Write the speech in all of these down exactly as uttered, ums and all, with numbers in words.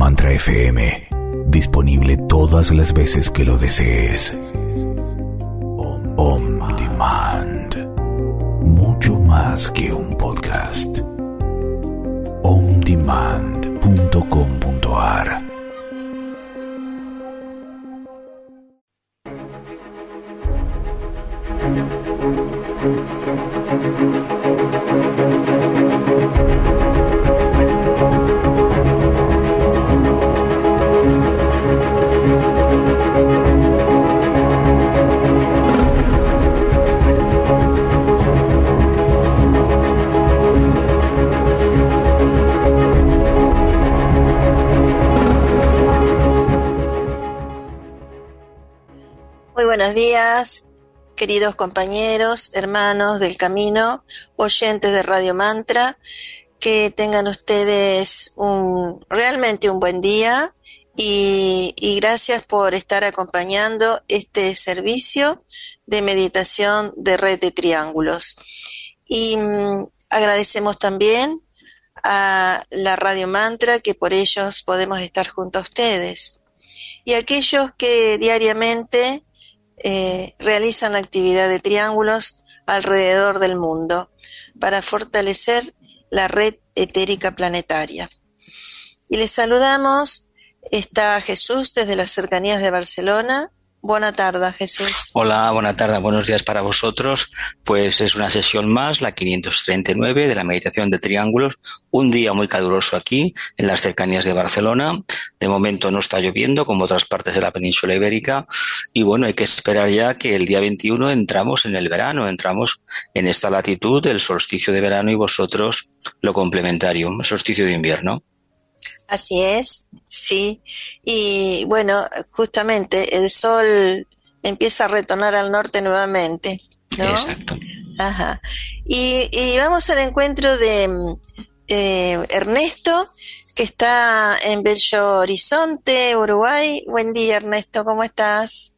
Mantra F M. Disponible todas las veces que lo desees. On Demand. Mucho más que un podcast. on demand punto com punto a r. Buenos días, queridos compañeros, hermanos del camino, oyentes de Radio Mantra, que tengan ustedes un realmente un buen día y, y gracias por estar acompañando este servicio de meditación de Red de Triángulos. Y mmm, agradecemos también a la Radio Mantra, que por ellos podemos estar junto a ustedes. Y a aquellos que diariamente Eh, realizan la actividad de triángulos alrededor del mundo para fortalecer la red etérica planetaria. Y les saludamos, está Jesús desde las cercanías de Barcelona. Buena tarde, Jesús. Hola, buena tarde, buenos días para vosotros. Pues es una sesión más, la quinientos treinta y nueve de la meditación de triángulos. Un día muy caluroso aquí, en las cercanías de Barcelona. De momento no está lloviendo, como otras partes de la península ibérica. Y bueno, hay que esperar ya que el día veintiuno entramos en el verano, entramos en esta latitud, el solsticio de verano, y vosotros lo complementario, el solsticio de invierno. Así es, sí. Y bueno, justamente el sol empieza a retornar al norte nuevamente, ¿no? Exacto. Ajá. Y, y vamos al encuentro de eh, Ernesto, que está en Belo Horizonte, Uruguay. Buen día, Ernesto, ¿cómo estás?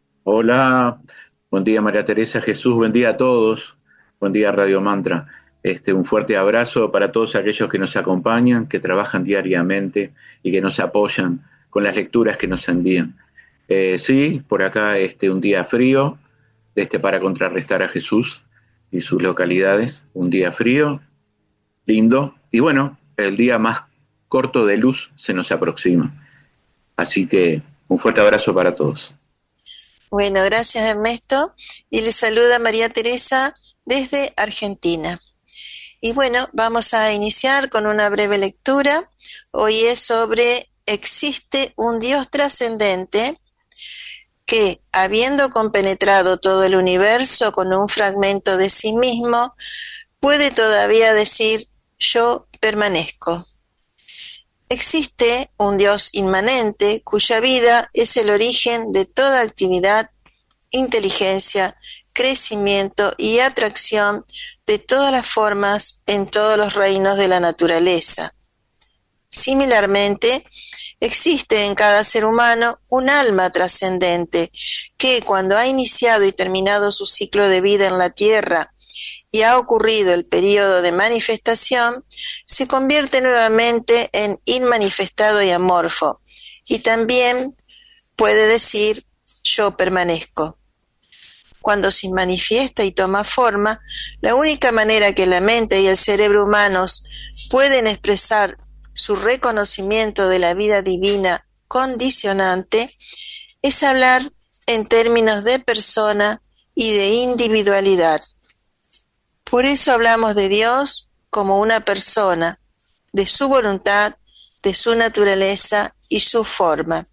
Hola, buen día María Teresa, Jesús, buen día a todos, buen día Radio Mantra. Este, un fuerte abrazo para todos aquellos que nos acompañan, que trabajan diariamente y que nos apoyan con las lecturas que nos envían. Eh, sí, por acá este, un día frío, este, para contrarrestar a Jesús y sus localidades. Un día frío, lindo, y bueno, el día más corto de luz se nos aproxima. Así que un fuerte abrazo para todos. Bueno, gracias Ernesto. Y les saluda María Teresa desde Argentina. Y bueno, vamos a iniciar con una breve lectura. Hoy es sobre existe un Dios trascendente que, habiendo compenetrado todo el universo con un fragmento de sí mismo, puede todavía decir yo permanezco. Existe un Dios inmanente cuya vida es el origen de toda actividad, inteligencia, crecimiento y atracción de todas las formas en todos los reinos de la naturaleza. Similarmente, existe en cada ser humano un alma trascendente que, cuando ha iniciado y terminado su ciclo de vida en la Tierra y ha ocurrido el período de manifestación, se convierte nuevamente en inmanifestado y amorfo, y también puede decir yo permanezco. Cuando se manifiesta y toma forma, la única manera que la mente y el cerebro humanos pueden expresar su reconocimiento de la vida divina condicionante es hablar en términos de persona y de individualidad. Por eso hablamos de Dios como una persona, de su voluntad, de su naturaleza y su forma.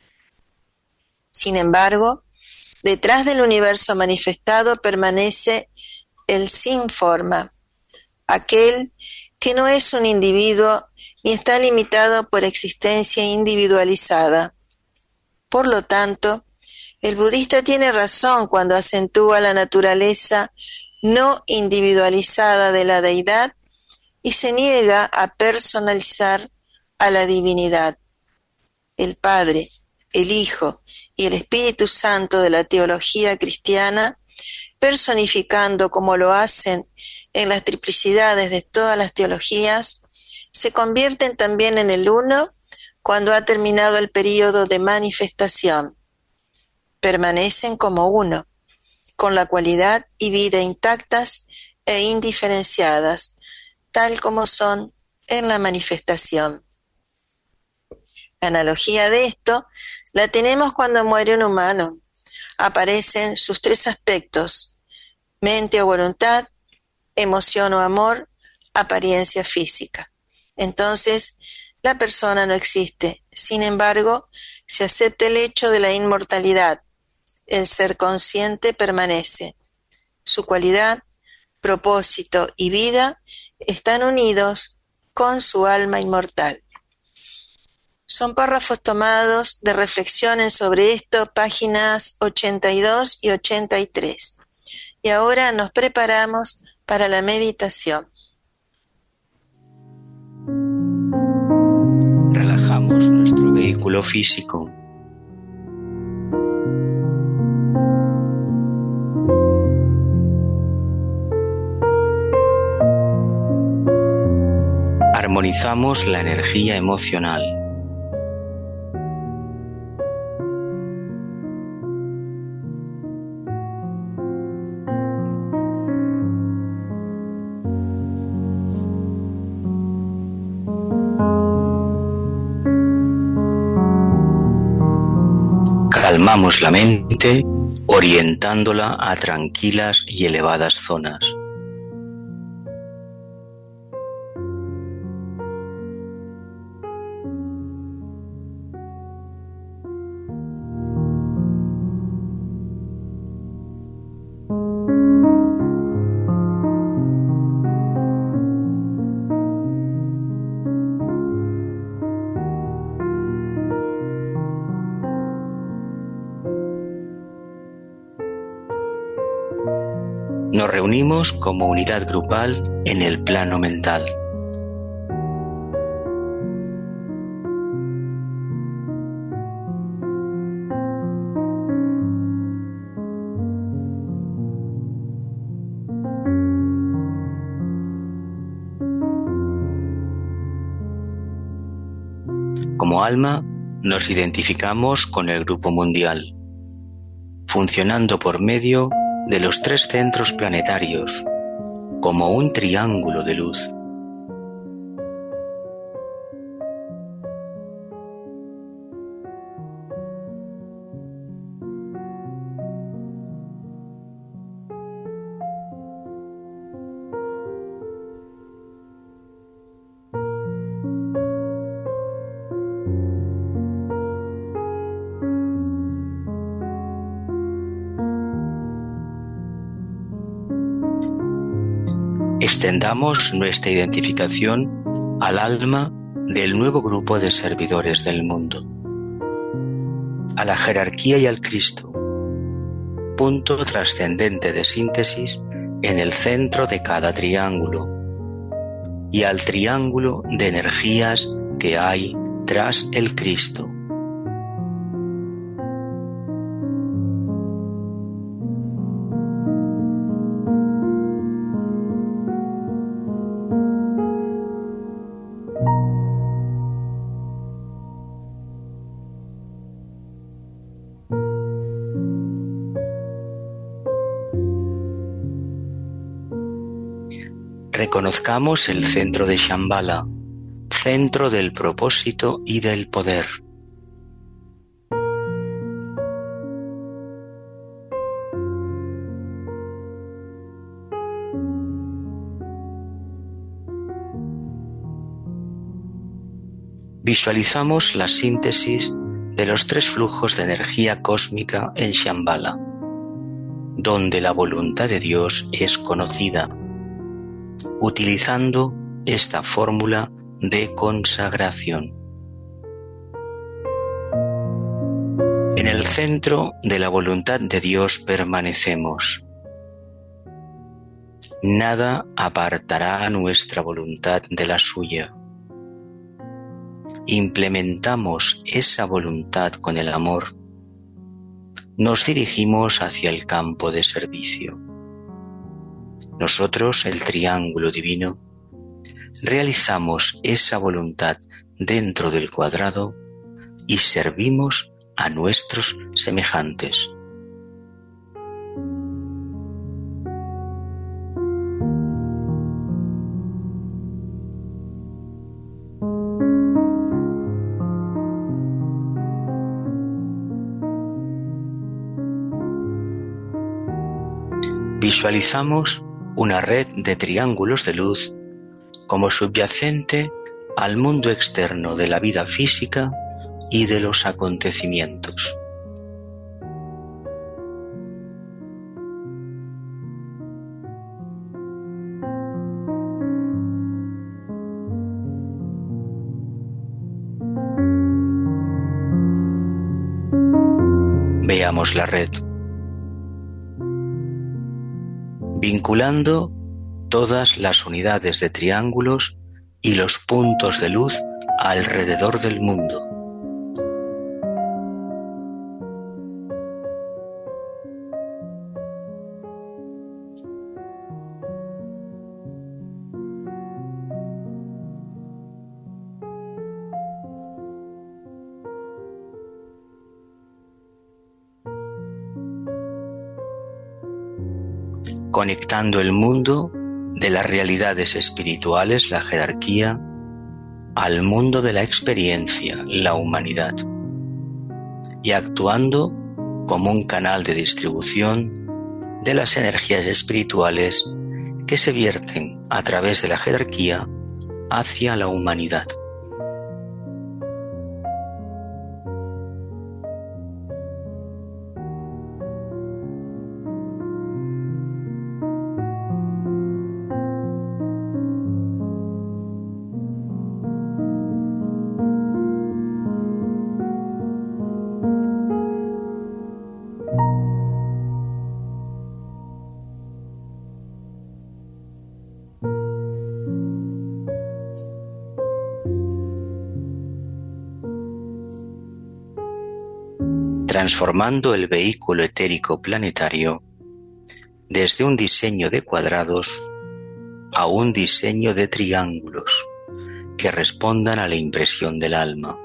Sin embargo, detrás del universo manifestado permanece el sin forma, aquel que no es un individuo ni está limitado por existencia individualizada. Por lo tanto, el budista tiene razón cuando acentúa la naturaleza no individualizada de la deidad y se niega a personalizar a la divinidad. El Padre, el Hijo y el Espíritu Santo de la teología cristiana, personificando como lo hacen en las triplicidades de todas las teologías, se convierten también en el uno cuando ha terminado el período de manifestación. Permanecen como uno, con la cualidad y vida intactas e indiferenciadas, tal como son en la manifestación. La analogía de esto la tenemos cuando muere un humano. Aparecen sus tres aspectos: mente o voluntad, emoción o amor, apariencia física. Entonces, la persona no existe. Sin embargo, se acepta el hecho de la inmortalidad. El ser consciente permanece. Su cualidad, propósito y vida están unidos con su alma inmortal. Son párrafos tomados de reflexiones sobre esto, páginas ochenta y dos y ochenta y tres. Y ahora nos preparamos para la meditación. Relajamos nuestro vehículo físico. Armonizamos la energía emocional. Calmamos la mente, orientándola a tranquilas y elevadas zonas. Nos reunimos como unidad grupal en el plano mental. Como alma, nos identificamos con el grupo mundial, funcionando por medio de los tres centros planetarios, como un triángulo de luz. Extendamos nuestra identificación al alma del nuevo grupo de servidores del mundo, a la jerarquía y al Cristo, punto trascendente de síntesis en el centro de cada triángulo, y al triángulo de energías que hay tras el Cristo. Reconozcamos el centro de Shambhala, centro del propósito y del poder. Visualizamos la síntesis de los tres flujos de energía cósmica en Shambhala, donde la voluntad de Dios es conocida, utilizando esta fórmula de consagración. En el centro de la voluntad de Dios permanecemos. Nada apartará nuestra voluntad de la suya. Implementamos esa voluntad con el amor. Nos dirigimos hacia el campo de servicio. Nosotros, el triángulo divino, realizamos esa voluntad dentro del cuadrado y servimos a nuestros semejantes. Visualizamos una red de triángulos de luz como subyacente al mundo externo de la vida física y de los acontecimientos. Veamos la red. Vinculando todas las unidades de triángulos y los puntos de luz alrededor del mundo. Conectando el mundo de las realidades espirituales, la jerarquía, al mundo de la experiencia, la humanidad, y actuando como un canal de distribución de las energías espirituales que se vierten a través de la jerarquía hacia la humanidad. Transformando el vehículo etérico planetario desde un diseño de cuadrados a un diseño de triángulos que respondan a la impresión del alma.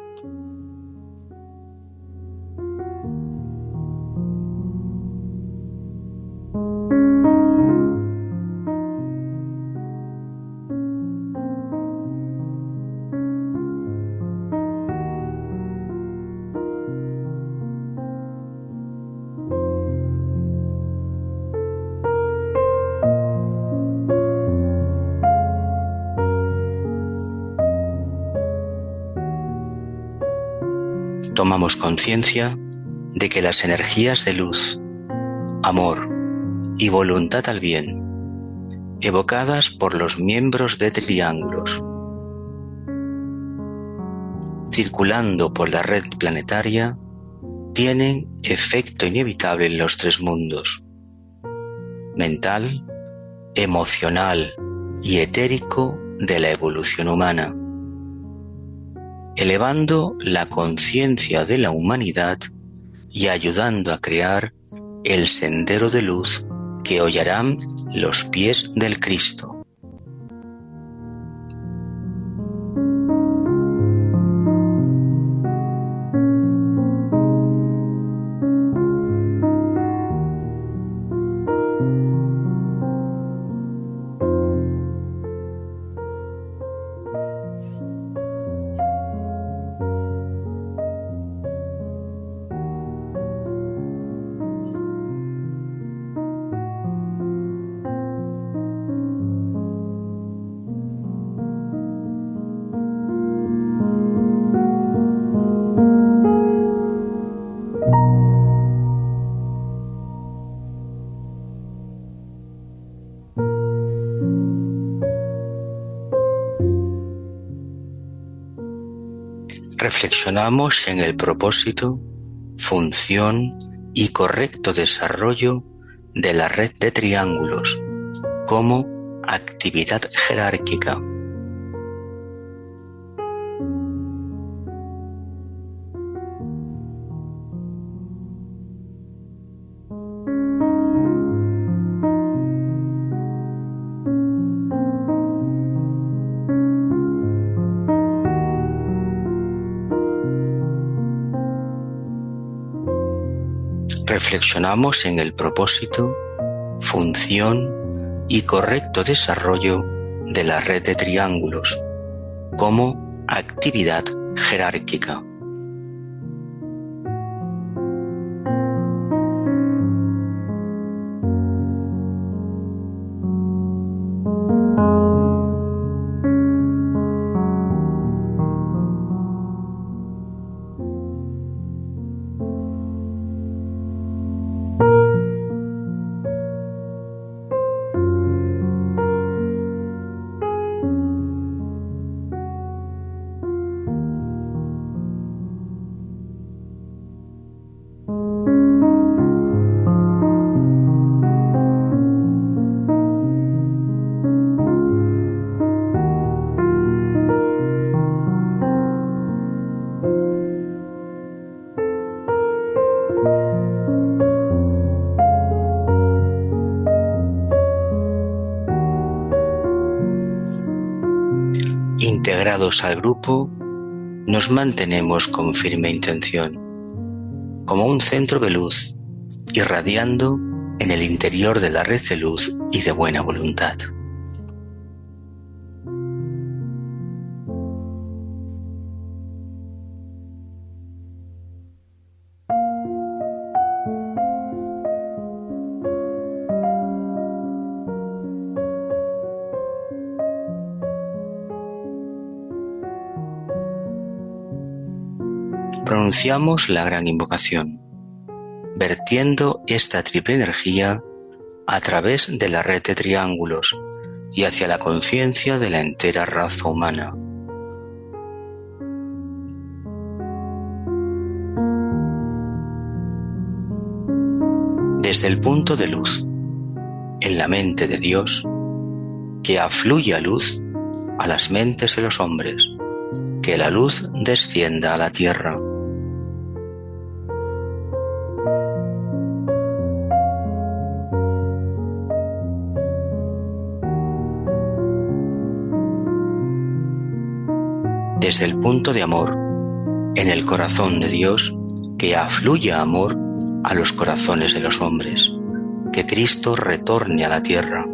Tomamos conciencia de que las energías de luz, amor y voluntad al bien, evocadas por los miembros de triángulos, circulando por la red planetaria, tienen efecto inevitable en los tres mundos: mental, emocional y etérico de la evolución humana, elevando la conciencia de la humanidad y ayudando a crear el sendero de luz que hollarán los pies del Cristo. Reflexionamos en el propósito, función y correcto desarrollo de la red de triángulos como actividad jerárquica. reflexionamos en el propósito, función y correcto desarrollo de la red de triángulos como actividad jerárquica. Integrados al grupo, nos mantenemos con firme intención, como un centro de luz, irradiando en el interior de la red de luz y de buena voluntad. Pronunciamos la gran invocación, vertiendo esta triple energía a través de la red de triángulos y hacia la conciencia de la entera raza humana. Desde el punto de luz, en la mente de Dios, que afluya luz a las mentes de los hombres, que la luz descienda a la tierra. Desde el punto de amor, en el corazón de Dios, que afluya amor a los corazones de los hombres, que Cristo retorne a la tierra.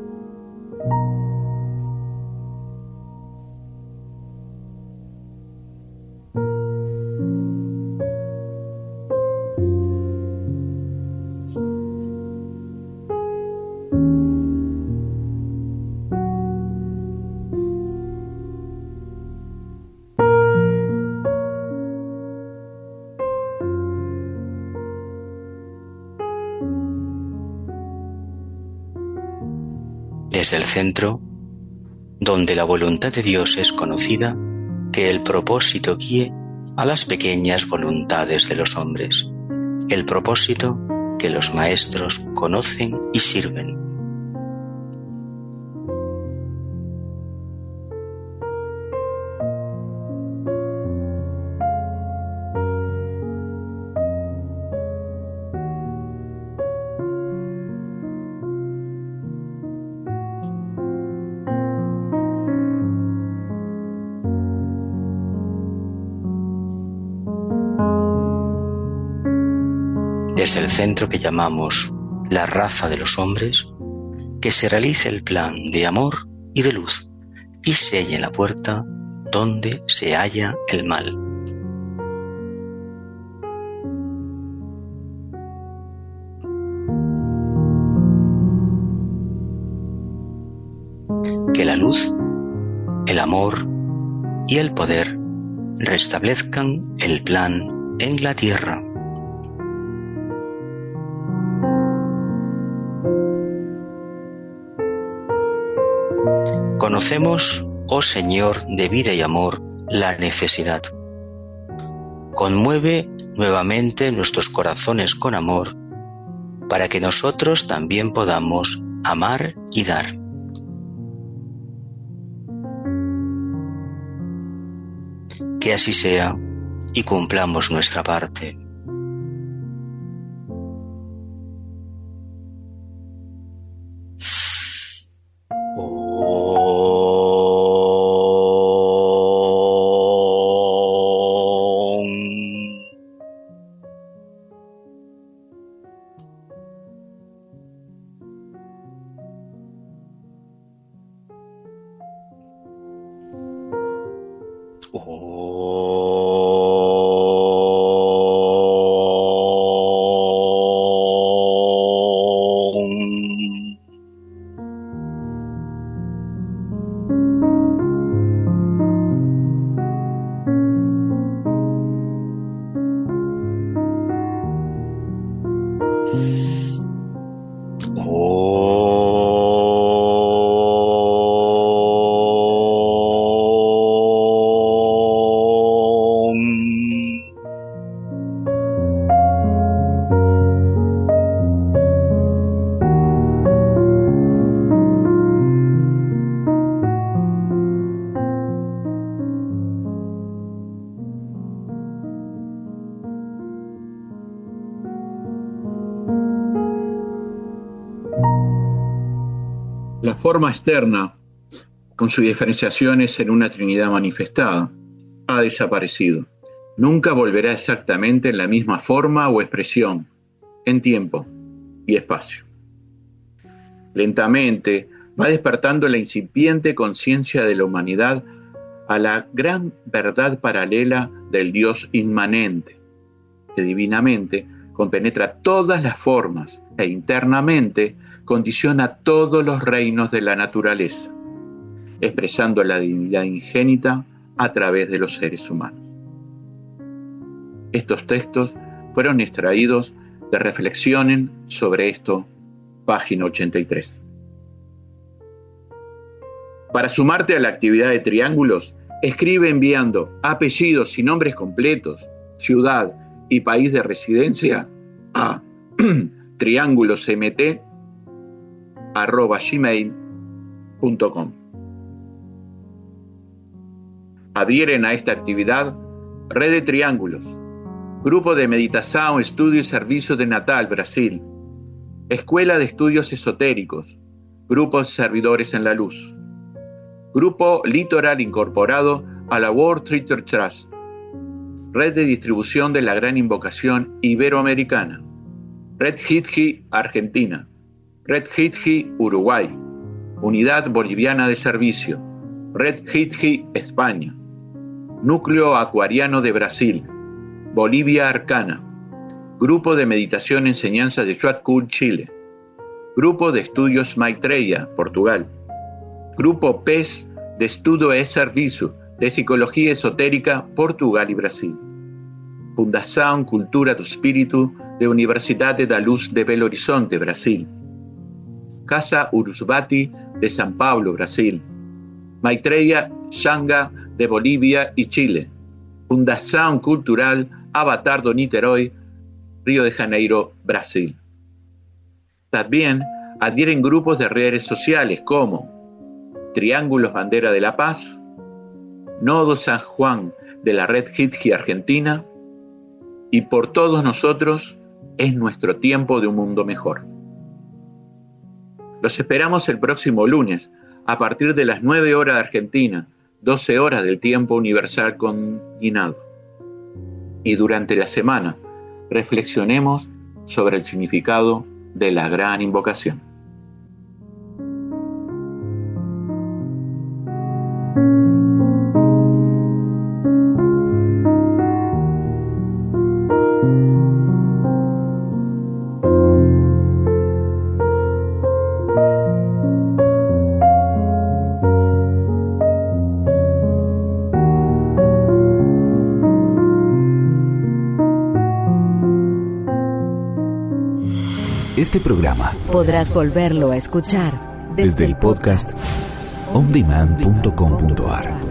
Desde el centro, donde la voluntad de Dios es conocida, que el propósito guíe a las pequeñas voluntades de los hombres, el propósito que los maestros conocen y sirven. Desde el centro que llamamos la raza de los hombres, que se realice el plan de amor y de luz y selle la puerta donde se halla el mal. Que la luz, el amor y el poder restablezcan el plan en la tierra. Conocemos, oh Señor de vida y amor, la necesidad. Conmueve nuevamente nuestros corazones con amor, para que nosotros también podamos amar y dar. Que así sea y cumplamos nuestra parte. La forma externa, con sus diferenciaciones en una Trinidad manifestada, ha desaparecido. Nunca volverá exactamente en la misma forma o expresión, en tiempo y espacio. Lentamente va despertando la incipiente conciencia de la humanidad a la gran verdad paralela del Dios inmanente, que divinamente compenetra todas las formas e internamente condiciona todos los reinos de la naturaleza, expresando la divinidad ingénita a través de los seres humanos. Estos textos fueron extraídos de Reflexionen sobre esto, página ochenta y tres. Para sumarte a la actividad de Triángulos, escribe enviando apellidos y nombres completos, ciudad y país de residencia a triángulosemt arroba gmail punto com. Adhieren a esta actividad Red de Triángulos, Grupo de Meditação, Estudio y Servicio de Natal, Brasil, Escuela de Estudios Esotéricos, Grupos Servidores en la Luz, Grupo Litoral incorporado a la World Treasure Trust, Red de Distribución de la Gran Invocación Iberoamericana, Red Hitji Argentina, Red Hitji Uruguay, Unidad Boliviana de Servicio, Red Hitji España, Núcleo Acuariano de Brasil, Bolivia Arcana, Grupo de Meditación y Enseñanza de Chuatcul, Chile, Grupo de Estudios Maitreya, Portugal, Grupo P E S de Estudo e Serviço de Psicología Esotérica, Portugal y Brasil, Fundação Cultura do Espírito de Universidade da Luz de Belo Horizonte, Brasil, Casa Urusbati de São Paulo, Brasil, Maitreya Xanga de Bolivia y Chile, Fundação Cultural Avatar do Niterói, Río de Janeiro, Brasil. También adhieren grupos de redes sociales como Triángulos Bandera de la Paz, Nodo San Juan de la Red Hitji Argentina y Por Todos Nosotros es nuestro tiempo de un mundo mejor. Los esperamos el próximo lunes a partir de las nueve horas de Argentina, doce horas del tiempo universal combinado. Y durante la semana reflexionemos sobre el significado de la gran invocación. Este programa podrás volverlo a escuchar desde el podcast on demand punto com punto a r.